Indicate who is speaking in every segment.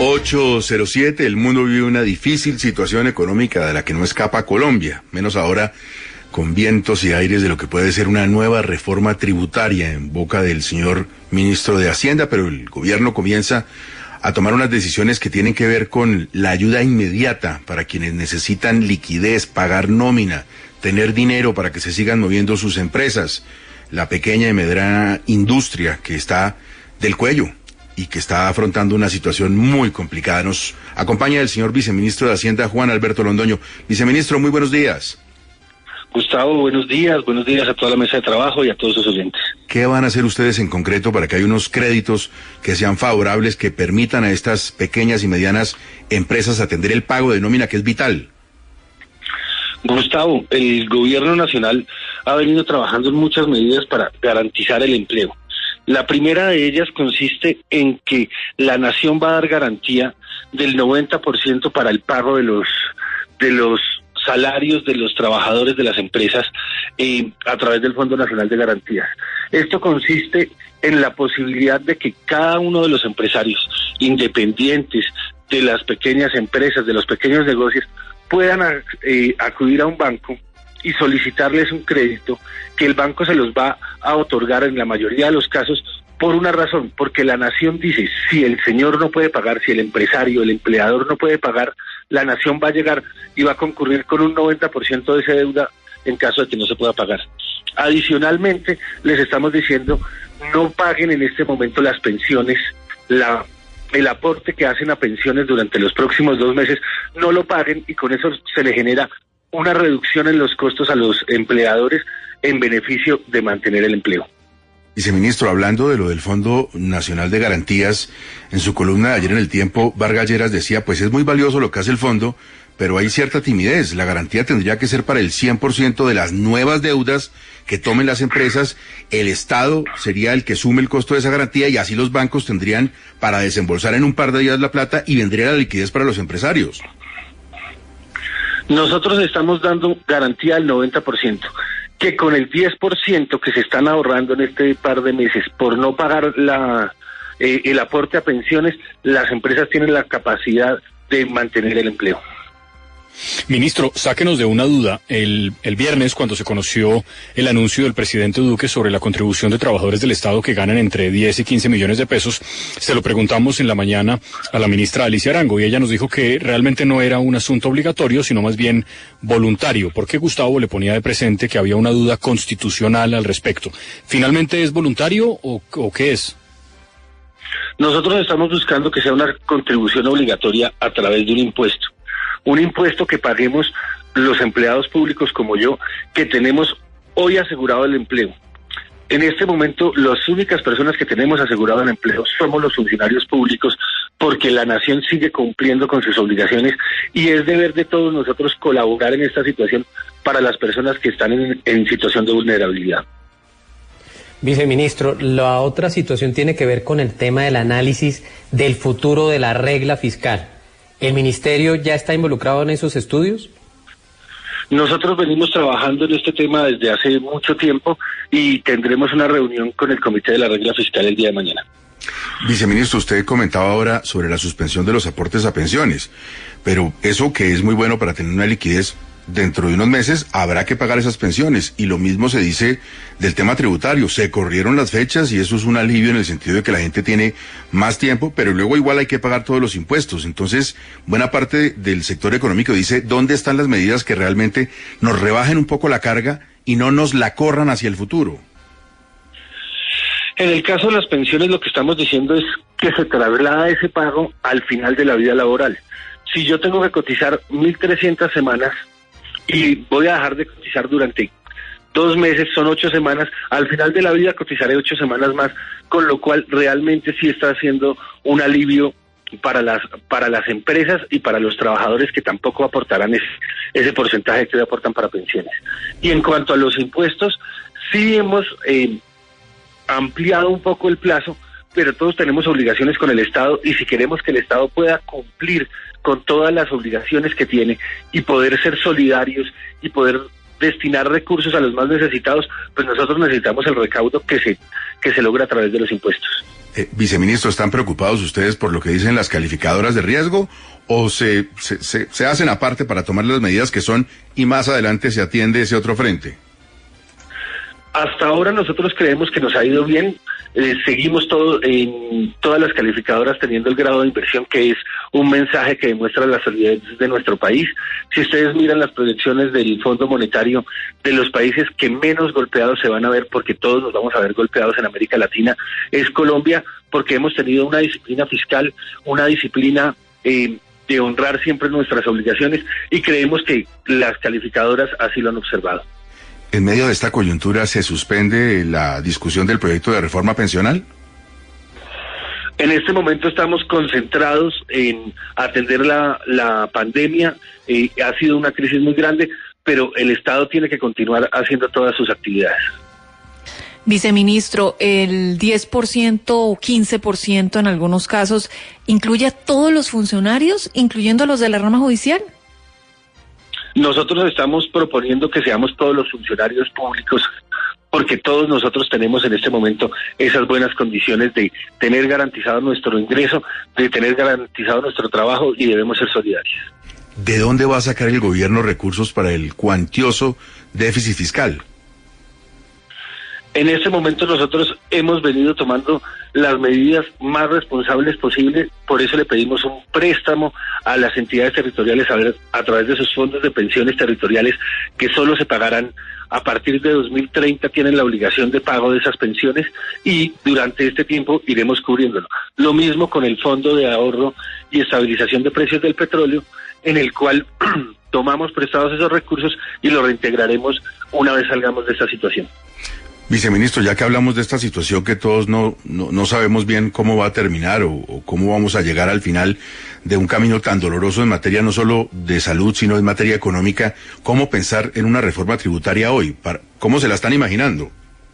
Speaker 1: 8:07, el mundo vive una difícil situación económica de la que no escapa Colombia, menos ahora con vientos y aires de lo que puede ser una nueva reforma tributaria en boca del señor ministro de Hacienda, pero el gobierno comienza a tomar unas decisiones que tienen que ver con la ayuda inmediata para quienes necesitan liquidez, pagar nómina, tener dinero para que se sigan moviendo sus empresas, la pequeña y mediana industria que está del cuello y que está afrontando una situación muy complicada. Nos acompaña el señor viceministro de Hacienda, Juan Alberto Londoño. Viceministro, muy buenos días.
Speaker 2: Gustavo, buenos días a toda la mesa de trabajo y a todos sus oyentes.
Speaker 1: ¿Qué van a hacer ustedes en concreto para que haya unos créditos que sean favorables, que permitan a estas pequeñas y medianas empresas atender el pago de nómina, que es vital?
Speaker 2: Gustavo, el gobierno nacional ha venido trabajando en muchas medidas para garantizar el empleo. La primera de ellas consiste en que la nación va a dar garantía del 90% para el pago de los salarios de los trabajadores de las empresas a través del Fondo Nacional de Garantías. Esto consiste en la posibilidad de que cada uno de los empresarios independientes de las pequeñas empresas, de los pequeños negocios, puedan acudir a un banco y solicitarles un crédito que el banco se los va a otorgar en la mayoría de los casos por una razón, porque la nación dice, si el señor no puede pagar, si el empresario, el empleador no puede pagar, la nación va a llegar y va a concurrir con un 90% de esa deuda en caso de que no se pueda pagar. Adicionalmente, les estamos diciendo, no paguen en este momento las pensiones, el aporte que hacen a pensiones durante los próximos 2 meses, no lo paguen y con eso se le genera una reducción en los costos a los empleadores en beneficio de mantener el empleo.
Speaker 1: Viceministro, hablando de lo del Fondo Nacional de Garantías, en su columna de ayer en El Tiempo, Vargas Lleras decía, pues es muy valioso lo que hace el fondo, pero hay cierta timidez. La garantía tendría que ser para el 100% de las nuevas deudas que tomen las empresas. El Estado sería el que sume el costo de esa garantía y así los bancos tendrían para desembolsar en un par de días la plata y vendría la liquidez para los empresarios.
Speaker 2: Nosotros estamos dando garantía del 90%, que con el 10% que se están ahorrando en este par de meses por no pagar el aporte a pensiones, las empresas tienen la capacidad de mantener el empleo.
Speaker 3: Ministro, sáquenos de una duda. El viernes, cuando se conoció el anuncio del presidente Duque sobre la contribución de trabajadores del Estado que ganan entre 10 y 15 millones de pesos, se lo preguntamos en la mañana a la ministra Alicia Arango y ella nos dijo que realmente no era un asunto obligatorio, sino más bien voluntario. ¿Por qué Gustavo le ponía de presente que había una duda constitucional al respecto? ¿Finalmente es voluntario o qué es?
Speaker 2: Nosotros estamos buscando que sea una contribución obligatoria a través de un impuesto. Un impuesto que paguemos los empleados públicos como yo, que tenemos hoy asegurado el empleo. En este momento, las únicas personas que tenemos asegurado el empleo somos los funcionarios públicos, porque la nación sigue cumpliendo con sus obligaciones y es deber de todos nosotros colaborar en esta situación para las personas que están en situación de vulnerabilidad.
Speaker 4: Viceministro, la otra situación tiene que ver con el tema del análisis del futuro de la regla fiscal. ¿El ministerio ya está involucrado en esos estudios?
Speaker 2: Nosotros venimos trabajando en este tema desde hace mucho tiempo y tendremos una reunión con el Comité de la Regla Fiscal el día de mañana.
Speaker 1: Viceministro, usted comentaba ahora sobre la suspensión de los aportes a pensiones, pero eso que es muy bueno para tener una liquidez, dentro de unos meses habrá que pagar esas pensiones, y lo mismo se dice del tema tributario. Se corrieron las fechas y eso es un alivio en el sentido de que la gente tiene más tiempo, pero luego igual hay que pagar todos los impuestos. Entonces, buena parte del sector económico dice, ¿dónde están las medidas que realmente nos rebajen un poco la carga y no nos la corran hacia el futuro?
Speaker 2: En el caso de las pensiones, lo que estamos diciendo es que se traslada ese pago al final de la vida laboral. Si yo tengo que cotizar 1.300 semanas y voy a dejar de cotizar durante 2 meses, son 8 semanas, al final de la vida cotizaré 8 semanas más, con lo cual realmente sí está haciendo un alivio para las empresas y para los trabajadores, que tampoco aportarán ese porcentaje que aportan para pensiones. Y en cuanto a los impuestos, sí hemos ampliado un poco el plazo, pero todos tenemos obligaciones con el Estado, y si queremos que el Estado pueda cumplir con todas las obligaciones que tiene y poder ser solidarios y poder destinar recursos a los más necesitados, pues nosotros necesitamos el recaudo que se logra a través de los impuestos.
Speaker 1: Viceministro, ¿están preocupados ustedes por lo que dicen las calificadoras de riesgo o se hacen aparte para tomar las medidas que son y más adelante se atiende ese otro frente?
Speaker 2: Hasta ahora nosotros creemos que nos ha ido bien. Seguimos en todas las calificadoras teniendo el grado de inversión, que es un mensaje que demuestra la solidez de nuestro país. Si ustedes miran las proyecciones del Fondo Monetario, de los países que menos golpeados se van a ver, porque todos nos vamos a ver golpeados en América Latina, es Colombia, porque hemos tenido una disciplina fiscal, una disciplina de honrar siempre nuestras obligaciones, y creemos que las calificadoras así lo han observado.
Speaker 1: ¿En medio de esta coyuntura se suspende la discusión del proyecto de reforma pensional?
Speaker 2: En este momento estamos concentrados en atender la pandemia. Ha sido una crisis muy grande, pero el Estado tiene que continuar haciendo todas sus actividades.
Speaker 5: Viceministro, el 10% o 15% en algunos casos, ¿incluye a todos los funcionarios, incluyendo a los de la rama judicial?
Speaker 2: Nosotros estamos proponiendo que seamos todos los funcionarios públicos, porque todos nosotros tenemos en este momento esas buenas condiciones de tener garantizado nuestro ingreso, de tener garantizado nuestro trabajo, y debemos ser solidarios.
Speaker 1: ¿De dónde va a sacar el gobierno recursos para el cuantioso déficit fiscal?
Speaker 2: En este momento nosotros hemos venido tomando las medidas más responsables posibles, por eso le pedimos un préstamo a las entidades territoriales a través de sus fondos de pensiones territoriales, que solo se pagarán a partir de 2030, tienen la obligación de pago de esas pensiones, y durante este tiempo iremos cubriéndolo. Lo mismo con el Fondo de Ahorro y Estabilización de Precios del Petróleo, en el cual tomamos prestados esos recursos y los reintegraremos una vez salgamos de esta situación.
Speaker 1: Viceministro, ya que hablamos de esta situación que todos no sabemos bien cómo va a terminar o cómo vamos a llegar al final de un camino tan doloroso en materia no solo de salud, sino en materia económica, ¿cómo pensar en una reforma tributaria hoy? ¿Cómo se la están imaginando?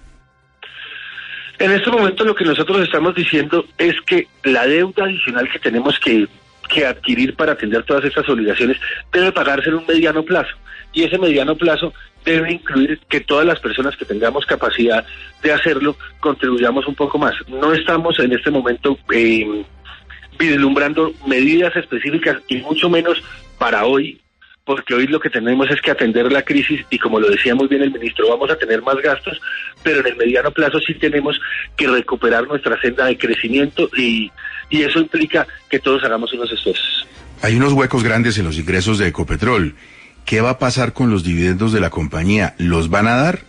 Speaker 2: En este momento lo que nosotros estamos diciendo es que la deuda adicional que tenemos que adquirir para atender todas estas obligaciones debe pagarse en un mediano plazo, y ese mediano plazo debe incluir que todas las personas que tengamos capacidad de hacerlo contribuyamos un poco más. No estamos en este momento vislumbrando medidas específicas, y mucho menos para hoy, porque hoy lo que tenemos es que atender la crisis, y como lo decía muy bien el ministro, vamos a tener más gastos, pero en el mediano plazo sí tenemos que recuperar nuestra senda de crecimiento, y eso implica que todos hagamos unos esfuerzos.
Speaker 1: Hay unos huecos grandes en los ingresos de Ecopetrol. ¿Qué va a pasar con los dividendos de la compañía? ¿Los van a dar?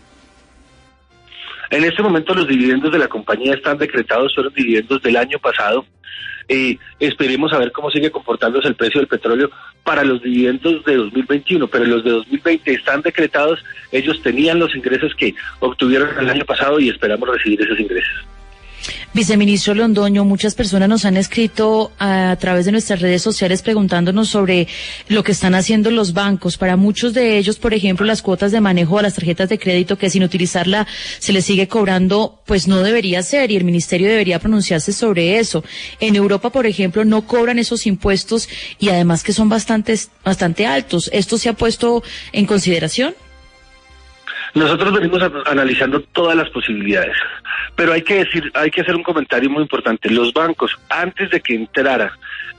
Speaker 2: En este momento los dividendos de la compañía están decretados, fueron dividendos del año pasado. Esperemos a ver cómo sigue comportándose el precio del petróleo para los dividendos de 2021, pero los de 2020 están decretados. Ellos tenían los ingresos que obtuvieron el año pasado y esperamos recibir esos ingresos.
Speaker 5: Viceministro Londoño, muchas personas nos han escrito a través de nuestras redes sociales preguntándonos sobre lo que están haciendo los bancos. Para muchos de ellos, por ejemplo, las cuotas de manejo a las tarjetas de crédito, que sin utilizarla se les sigue cobrando, pues no debería ser, y el ministerio debería pronunciarse sobre eso. En Europa, por ejemplo, no cobran esos impuestos, y además que son bastante altos. ¿Esto se ha puesto en consideración?
Speaker 2: Nosotros venimos analizando todas las posibilidades, pero hay que hacer un comentario muy importante. Los bancos, antes de que entrara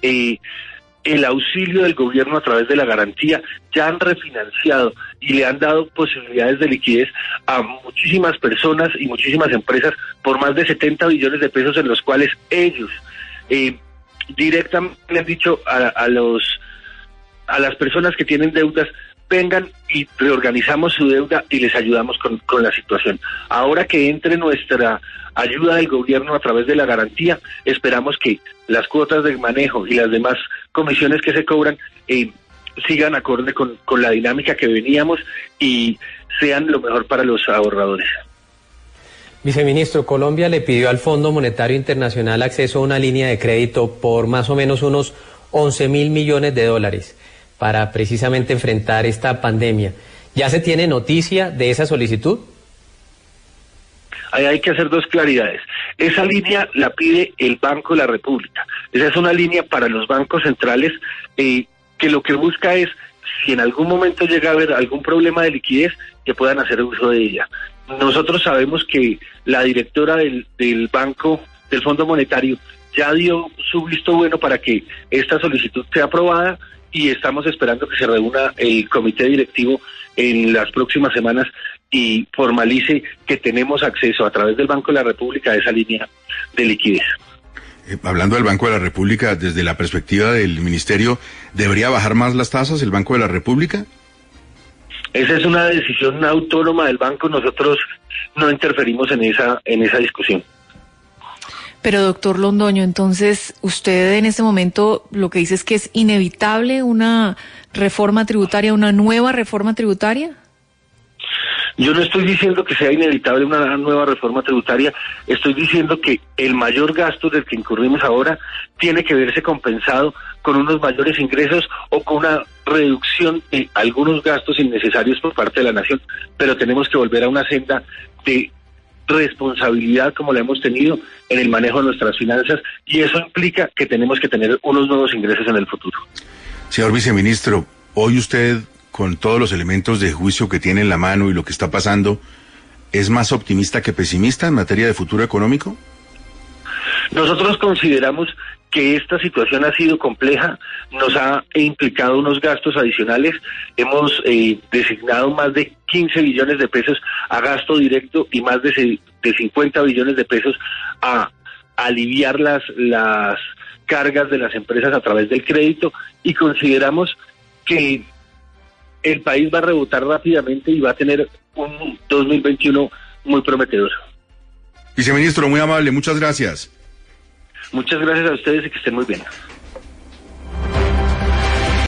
Speaker 2: el auxilio del gobierno a través de la garantía, ya han refinanciado y le han dado posibilidades de liquidez a muchísimas personas y muchísimas empresas por más de 70 billones de pesos, en los cuales ellos directamente le han dicho a las personas que tienen deudas: vengan y reorganizamos su deuda y les ayudamos con la situación. Ahora que entre nuestra ayuda del gobierno a través de la garantía, esperamos que las cuotas de manejo y las demás comisiones que se cobran sigan acorde con la dinámica que veníamos y sean lo mejor para los ahorradores.
Speaker 4: Viceministro, Colombia le pidió al Fondo Monetario Internacional acceso a una línea de crédito por más o menos unos 11.000 millones de dólares para precisamente enfrentar esta pandemia. ¿Ya se tiene noticia de esa solicitud?
Speaker 2: Ahí hay que hacer dos claridades. Esa línea la pide el Banco de la República. Esa es una línea para los bancos centrales que lo que busca es, si en algún momento llega a haber algún problema de liquidez, que puedan hacer uso de ella. Nosotros sabemos que la directora del Banco del Fondo Monetario ya dio su visto bueno para que esta solicitud sea aprobada y estamos esperando que se reúna el comité directivo en las próximas semanas y formalice que tenemos acceso a través del Banco de la República a esa línea de liquidez.
Speaker 1: Hablando del Banco de la República, desde la perspectiva del Ministerio, ¿debería bajar más las tasas el Banco de la República?
Speaker 2: Esa es una decisión autónoma del banco, nosotros no interferimos en esa discusión.
Speaker 6: Pero doctor Londoño, entonces usted en este momento lo que dice es que es inevitable una reforma tributaria, una nueva reforma tributaria.
Speaker 2: Yo no estoy diciendo que sea inevitable una nueva reforma tributaria, estoy diciendo que el mayor gasto del que incurrimos ahora tiene que verse compensado con unos mayores ingresos o con una reducción de algunos gastos innecesarios por parte de la nación, pero tenemos que volver a una senda de responsabilidad como la hemos tenido en el manejo de nuestras finanzas y eso implica que tenemos que tener unos nuevos ingresos en el futuro.
Speaker 1: Señor viceministro, hoy usted, con todos los elementos de juicio que tiene en la mano y lo que está pasando, ¿es más optimista que pesimista en materia de futuro económico?
Speaker 2: Nosotros consideramos que esta situación ha sido compleja, nos ha implicado unos gastos adicionales, hemos designado más de 15 billones de pesos a gasto directo y más de 50 billones de pesos a aliviar las cargas de las empresas a través del crédito y consideramos que el país va a rebotar rápidamente y va a tener un 2021 muy prometedor.
Speaker 1: Viceministro, muy amable, muchas gracias.
Speaker 2: Muchas gracias a ustedes y que estén muy bien.